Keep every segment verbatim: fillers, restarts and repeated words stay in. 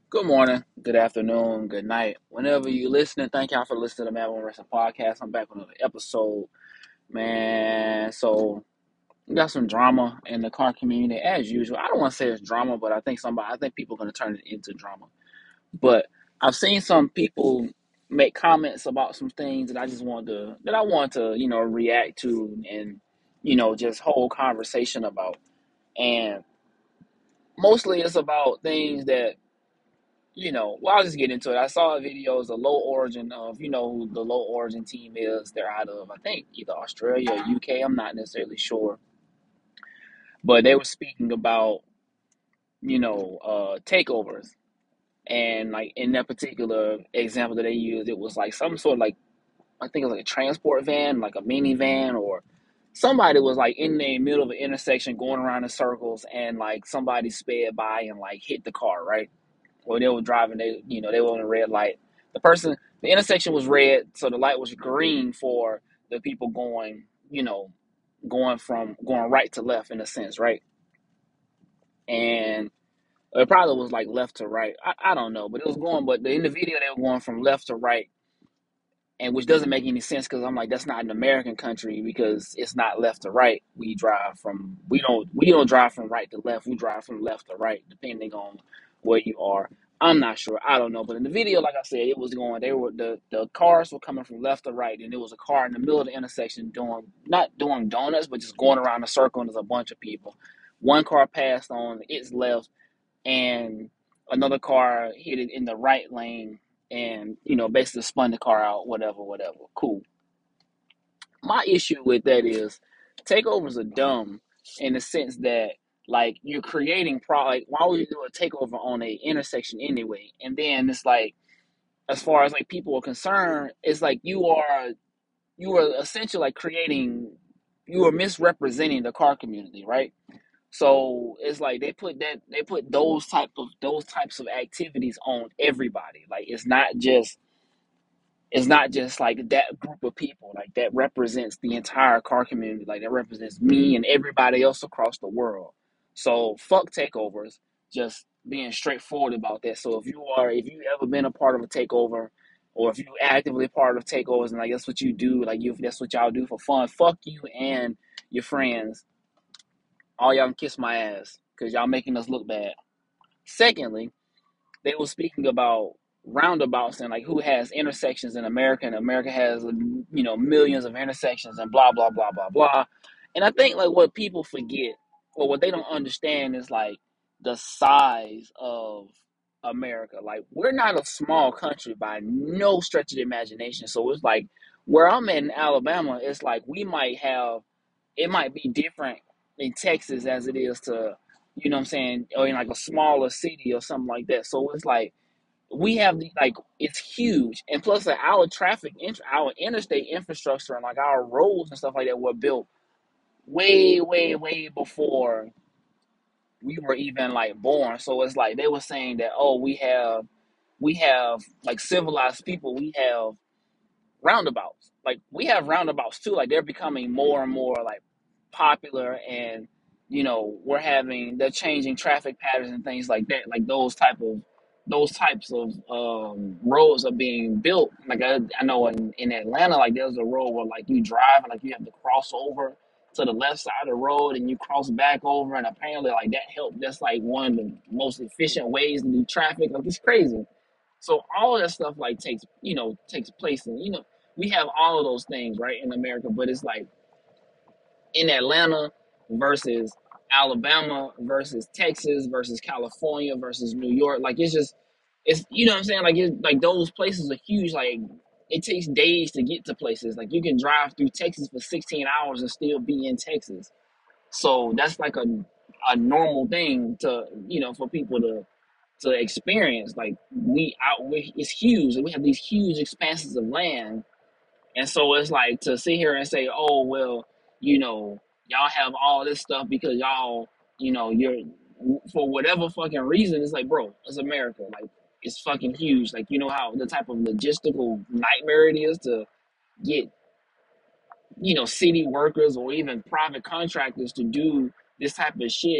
Good morning, good afternoon, good night. Whenever you listening, thank y'all for listening to Mad One Wrestling Podcast. I'm back with another episode, man. So we got some drama in the car community as usual. I don't want to say it's drama, but I think somebody, I think people are going to turn it into drama. But I've seen some people make comments about some things that I just want to that I want to you know react to and you know just hold conversation about. And mostly it's about things that you know, well, I'll just get into it. I saw videos of low origin of, you know, who the low origin team is. They're out of, I think, either Australia or U K. I'm not necessarily sure. But they were speaking about, you know, uh, takeovers. And, like, in that particular example that they used, it was like some sort of, like, I think it was like a transport van, like a minivan, or somebody was, like, in the middle of an intersection going around in circles, and, like, somebody sped by and, like, hit the car, right? Or they were driving, they you know they were on a red light. The person, the intersection was red, so the light was green for the people going, you know, going from going right to left in a sense, right? And it probably was like left to right. I, I don't know, but it was going. But in the video, they were going from left to right, and which doesn't make any sense because I'm like, that's not an American country because it's not left to right. We drive from we don't we don't drive from right to left. We drive from left to right, depending on where you are. I'm not sure. I don't know. But in the video, like I said, it was going. They were the the cars were coming from left to right, and there was a car in the middle of the intersection doing not doing donuts, but just going around a circle. And there's a bunch of people. One car passed on its left and another car hit it in the right lane and you know basically spun the car out, whatever whatever cool. My issue with that is takeovers are dumb in the sense that like you're creating pro like why would you do a takeover on a intersection anyway? And then it's like as far as like people are concerned, it's like you are you are essentially like creating you are misrepresenting the car community, right? So it's like they put that they put those type of those types of activities on everybody. Like it's not just it's not just like that group of people. Like that represents the entire car community. Like that represents me and everybody else across the world. So fuck takeovers. Just being straightforward about that. So if you are if you ever been a part of a takeover or if you actively part of takeovers and like that's what you do, like you that's what y'all do for fun, fuck you and your friends, all y'all can kiss my ass because y'all making us look bad. Secondly, they were speaking about roundabouts and like who has intersections in America, and America has you know millions of intersections and blah blah blah blah blah. And I think like what people forget or what they don't understand is like the size of America. Like we're not a small country by no stretch of the imagination. So it's like where I'm at in Alabama, it's like we might have it might be different in Texas as it is to, you know what I'm saying, or in like a smaller city or something like that. So it's like we have the like it's huge, and plus like, our traffic, our interstate infrastructure, and like our roads and stuff like that were built way, way, way before we were even like born. So it's like they were saying that oh we have we have like civilized people, we have roundabouts. Like we have roundabouts too. Like they're becoming more and more like popular, and you know we're having they're changing traffic patterns and things like that. Like those type of those types of um, roads are being built. Like I, I know in, in Atlanta, like there's a road where like you drive and like you have to cross over to the left side of the road and you cross back over, and apparently like that help. That's like one of the most efficient ways to do traffic. Like it's crazy. So all of that stuff like takes you know takes place, and you know we have all of those things right in America, but it's like in Atlanta versus Alabama versus Texas versus California versus New York. Like it's just it's you know what I'm saying. Like it like those places are huge. Like it takes days to get to places. Like you can drive through Texas for sixteen hours and still be in Texas. So that's like a a normal thing to you know for people to to experience. Like we out, we, it's huge. We have these huge expanses of land, and so it's like to sit here and say, oh well, you know, y'all have all this stuff because y'all, you know, you're for whatever fucking reason. It's like, bro, it's America. Like it's fucking huge. Like you know how the type of logistical nightmare it is to get you know city workers or even private contractors to do this type of shit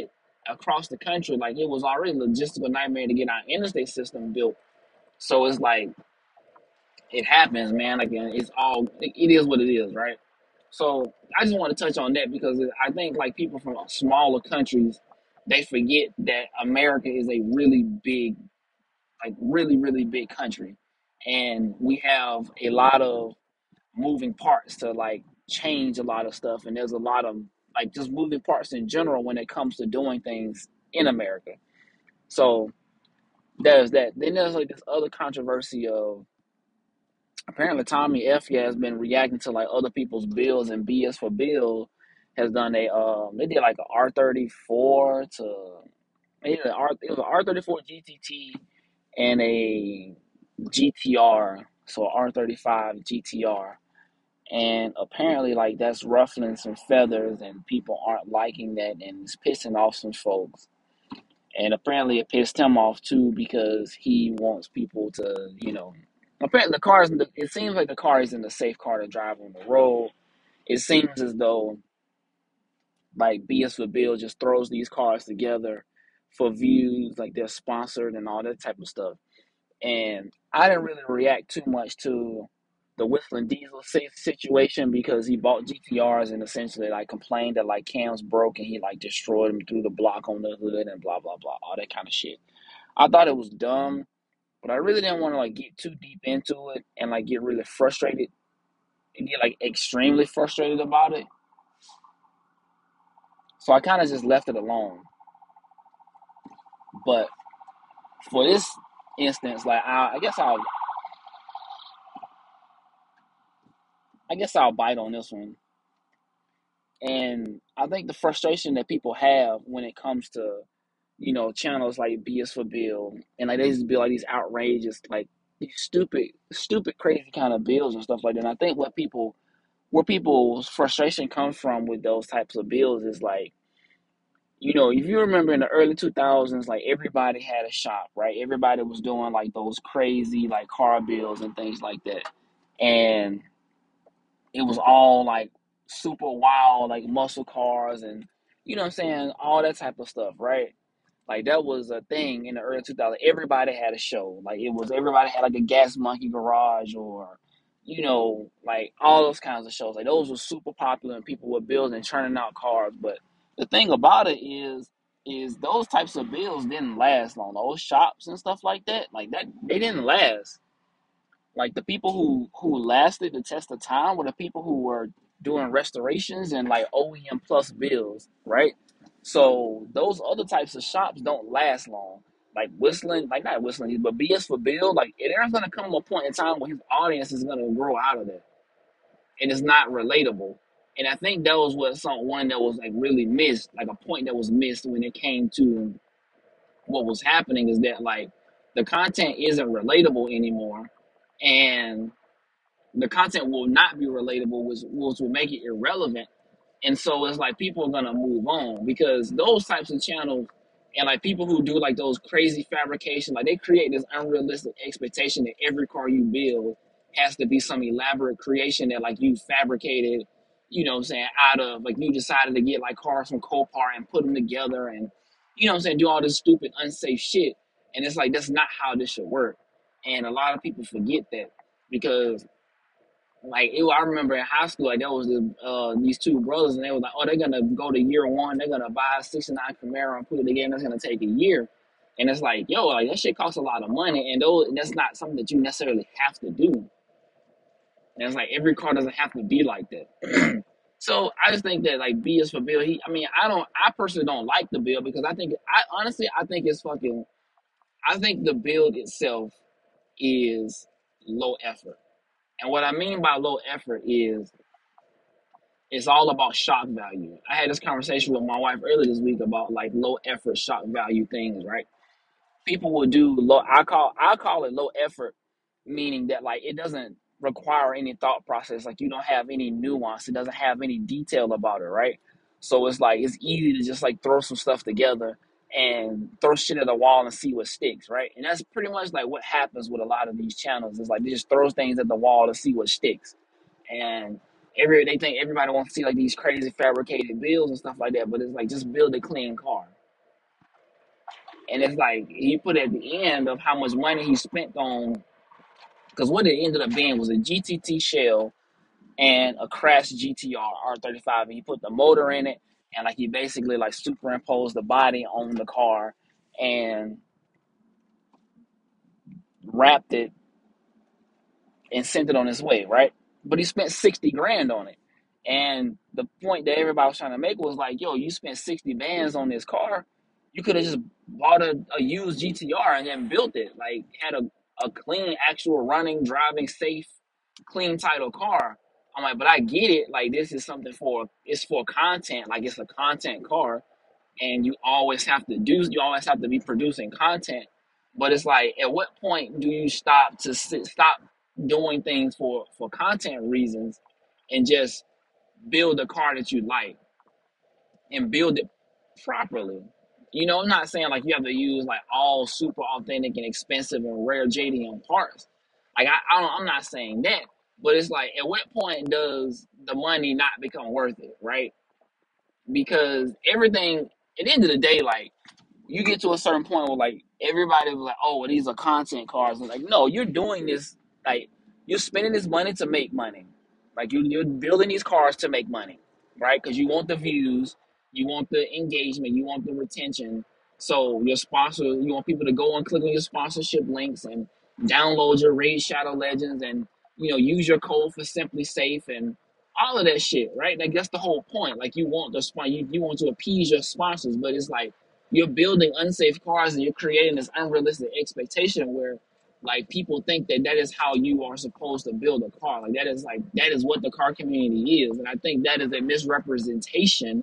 across the country, like it was already a logistical nightmare to get our interstate system built. So it's like it happens, man. Like and it's all it, it is what it is, right? So I just want to touch on that because I think like people from smaller countries, they forget that America is a really big, like really really big country, and we have a lot of moving parts to like change a lot of stuff, and there's a lot of like just moving parts in general when it comes to doing things in America. So there's that. Then there's like this other controversy of apparently Tommy F has been reacting to like other people's bills, and B S for Bill has done a um they did like a R thirty-four to they did a R it was an R thirty-four G T T and a G T R, so R thirty-five G T R. And apparently like that's ruffling some feathers and people aren't liking that and it's pissing off some folks. And apparently it pissed him off too because he wants people to, you know, apparently the car is, it seems like the car isn't a safe car to drive on the road. It seems as though like B S for Bill just throws these cars together for views, like they're sponsored and all that type of stuff. And I didn't really react too much to the Whistling Diesel situation because he bought G T Rs and essentially like complained that like cams broke and he like destroyed them through the block on the hood and blah blah blah, all that kind of shit. I thought it was dumb, but I really didn't want to like get too deep into it and like get really frustrated and get like extremely frustrated about it. So I kind of just left it alone. But for this instance, like I, I guess I'll I guess I'll bite on this one. And I think the frustration that people have when it comes to, you know, channels like B S for Bill and like they just build like these outrageous, like these stupid, stupid, crazy kind of bills and stuff like that. And I think what people, where people's frustration comes from with those types of bills is like, you know, if you remember in the early two thousands, like everybody had a shop, right? Everybody was doing like those crazy like car bills and things like that. And it was all like super wild, like muscle cars and you know what I'm saying, all that type of stuff, right? Like that was a thing in the early two thousands. Everybody had a show. Like it was everybody had like a Gas Monkey Garage or you know, like all those kinds of shows. Like those were super popular and people were building and churning out cars. But the thing about it is is those types of builds didn't last long. Those shops and stuff like that, like that they didn't last. Like the people who who lasted the test of time were the people who were doing restorations and like O E M plus bills, right? So those other types of shops don't last long. Like whistling, like not whistling, but B S for Bill, like there's gonna come a point in time where his audience is gonna grow out of that, and it's not relatable. And I think that was what some one that was like really missed, like a point that was missed when it came to what was happening is that like the content isn't relatable anymore, and the content will not be relatable, which, which will make it irrelevant. And so it's like people are gonna move on because those types of channels and like people who do like those crazy fabrication, like they create this unrealistic expectation that every car you build has to be some elaborate creation that like you fabricated, you know what I'm saying, out of like you decided to get like cars from Copart and put them together and you know what I'm saying, do all this stupid unsafe shit. And it's like that's not how this should work. And a lot of people forget that because like it, I remember in high school, like there was the, uh, these two brothers, and they were like, "Oh, they're gonna go to year one. They're gonna buy a sixty-nine Camaro and put it together. It's gonna take a year." And it's like, yo, like that shit costs a lot of money, and those, that's not something that you necessarily have to do. And it's like every car doesn't have to be like that. So I just think that like B is for Bill. He, I mean, I don't, I personally don't like the bill because I think, I honestly, I think it's fucking. I think the build itself is low effort, and what I mean by low effort is it's all about shock value. I had this conversation with my wife earlier this week about like low effort shock value things, right? People will do low I call I call it low effort, meaning that like it doesn't require any thought process, like you don't have any nuance, it doesn't have any detail about it, right? So it's like it's easy to just like throw some stuff together and throw shit at the wall and see what sticks, right? And that's pretty much like what happens with a lot of these channels. It's like they just throw things at the wall to see what sticks. And every they think everybody wants to see like these crazy fabricated builds and stuff like that, but it's like just build a clean car. And it's like he put at the end of how much money he spent on, because what it ended up being was a G T T shell and a crashed G T R R thirty-five, and he put the motor in it, and like he basically like superimposed the body on the car and wrapped it and sent it on its way, right? But he spent sixty grand on it. And the point that everybody was trying to make was like, yo, you spent sixty bands on this car. You could have just bought a, a used G T R and then built it. Like, had a, a clean, actual running, driving, safe, clean title car. I'm like, but I get it. Like, this is something for, it's for content. Like, it's a content car, and you always have to do you always have to be producing content. But it's like, at what point do you stop to sit, stop doing things for for content reasons and just build a car that you like and build it properly? You know, I'm not saying like you have to use like all super authentic and expensive and rare J D M parts. Like, I, I don't, I'm not saying that, but it's like, at what point does the money not become worth it, right? Because everything, at the end of the day, like, you get to a certain point where like everybody was like, "Oh, well, these are content cars." And like, no, you're doing this, like, you're spending this money to make money. Like, you, you're building these cars to make money, right? Because you want the views, you want the engagement, you want the retention. So your sponsor, you want people to go and click on your sponsorship links and download your Raid Shadow Legends, and you know, use your code for Simply Safe and all of that shit, right? Like, that's the whole point. Like, you want the spon- you, you want to appease your sponsors, but it's like you're building unsafe cars and you're creating this unrealistic expectation where like people think that that is how you are supposed to build a car. Like, that is like that is what the car community is. And I think that is a misrepresentation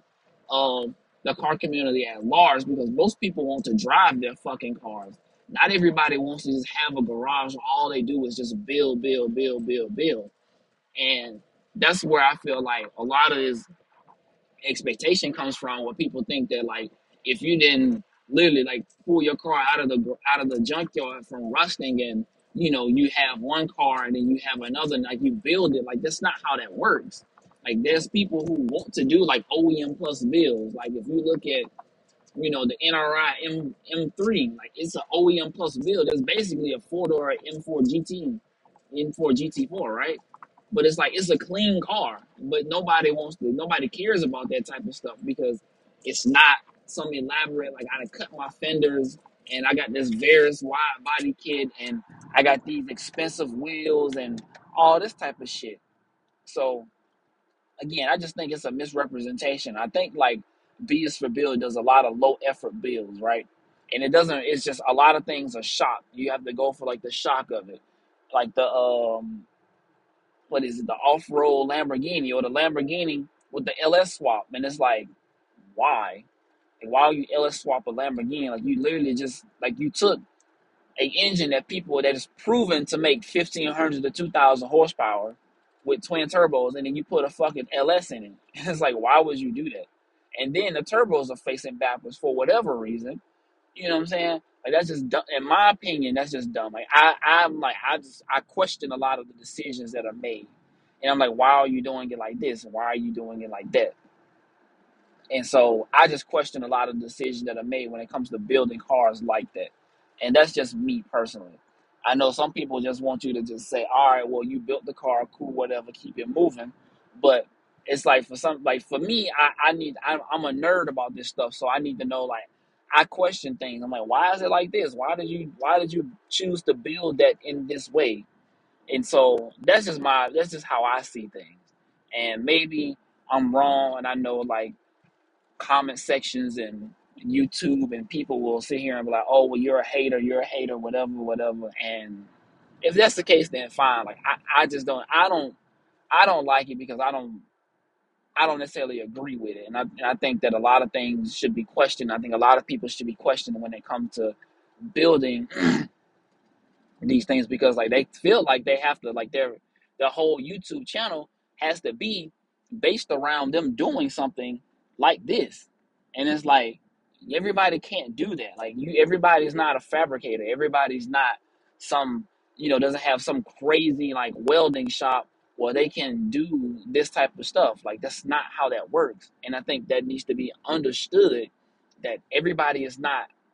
of the car community at large, because most people want to drive their fucking cars. Not everybody wants to just have a garage where all they do is just build, build, build, build, build. And that's where I feel like a lot of this expectation comes from, where people think that like if you didn't literally like pull your car out of the out of the junkyard from rusting, and you know, you have one car and then you have another, and like you build it, like that's not how that works. Like, there's people who want to do like O E M plus builds. Like, if you look at, you know, the N R I M M3, like it's an O E M plus build. It's basically a four door M four G T, M four G T four, right? But it's like, it's a clean car, but nobody wants to, nobody cares about that type of stuff because it's not some elaborate, like, I done cut my fenders and I got this Veris wide body kit and I got these expensive wheels and all this type of shit. So again, I just think it's a misrepresentation. I think like B is for Build does a lot of low effort builds, right? And it doesn't, it's just a lot of things are shock. You have to go for like the shock of it. Like the um what is it, the off-road Lamborghini or the Lamborghini with the L S swap. And it's like, why? Like, why you L S swap a Lamborghini? Like, you literally just, like, you took a engine that people, that is proven to make fifteen hundred to two thousand horsepower with twin turbos, and then you put a fucking L S in it. And it's like, why would you do that? And then the turbos are facing backwards for whatever reason. You know what I'm saying? Like, that's just dumb. In my opinion, that's just dumb. Like, I, I'm like, I just, I question a lot of the decisions that are made, and I'm like, why are you doing it like this? Why are you doing it like that? And so I just question a lot of decisions that are made when it comes to building cars like that. And that's just me personally. I know some people just want you to just say, all right, well, you built the car, cool, whatever, keep it moving. But it's like, for some, like for me, I, I need, I'm, I'm a nerd about this stuff. So I need to know, like, I question things. I'm like, why is it like this? Why did you, why did you choose to build that in this way? And so that's just my, that's just how I see things. And maybe I'm wrong. And I know, like, comment sections and YouTube and people will sit here and be like, "Oh, well, you're a hater, you're a hater, whatever, whatever." And if that's the case, then fine. Like, I, I just don't, I don't, I don't like it because I don't, I don't necessarily agree with it. And I, and I think that a lot of things should be questioned. I think a lot of people should be questioned when it comes to building these things, because like they feel like they have to, like, their the whole YouTube channel has to be based around them doing something like this. And it's like, everybody can't do that. Like, you, everybody's not a fabricator. Everybody's not some, you know, doesn't have some crazy like welding shop where they can do this type of stuff. Like, that's not how that works. And I think that needs to be understood, that everybody is not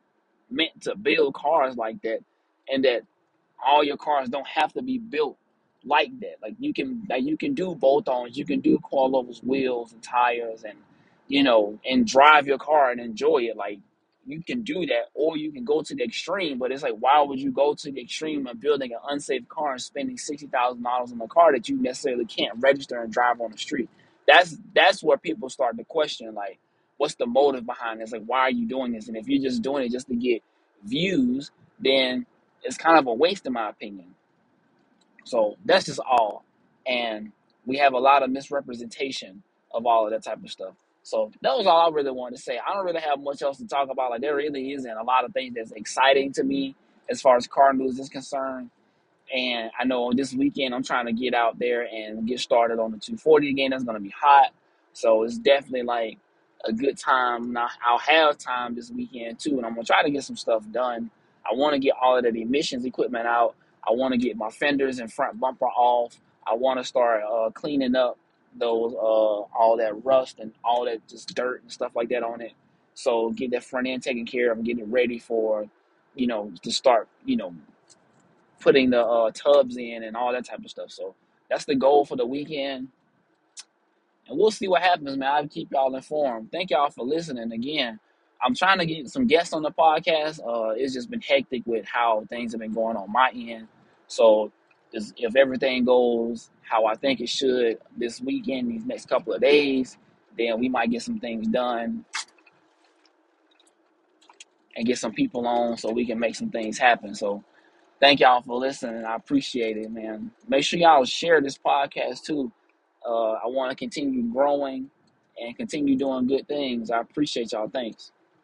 meant to build cars like that, and that all your cars don't have to be built like that. Like you can like you can do bolt-ons, you can do coilovers, wheels and tires, and you know, and drive your car and enjoy it. Like you can do that, or you can go to the extreme. But it's like, why would you go to the extreme of building an unsafe car and spending sixty thousand dollars on a car that you necessarily can't register and drive on the street? That's that's where people start to question, like, what's the motive behind this? Like, why are you doing this? And if you're just doing it just to get views, then it's kind of a waste in my opinion. So that's just all. And we have a lot of misrepresentation of all of that type of stuff. So that was all I really wanted to say. I don't really have much else to talk about. Like there really isn't a lot of things that's exciting to me as far as car news is concerned. And I know this weekend I'm trying to get out there and get started on the two forty again. That's going to be hot. So it's definitely like a good time. Now, I'll have time this weekend too, and I'm going to try to get some stuff done. I want to get all of the emissions equipment out. I want to get my fenders and front bumper off. I want to start uh, cleaning up those, uh, all that rust and all that just dirt and stuff like that on it. So get that front end taken care of and get it ready for, you know, to start, you know, putting the uh, tubs in and all that type of stuff. So that's the goal for the weekend. And we'll see what happens, man. I'll keep y'all informed. Thank y'all for listening again. I'm trying to get some guests on the podcast. Uh, it's just been hectic with how things have been going on my end. So if everything goes how I think it should this weekend, these next couple of days, then we might get some things done and get some people on so we can make some things happen. So thank y'all for listening. I appreciate it, man. Make sure y'all share this podcast too. Uh, I want to continue growing and continue doing good things. I appreciate y'all. Thanks.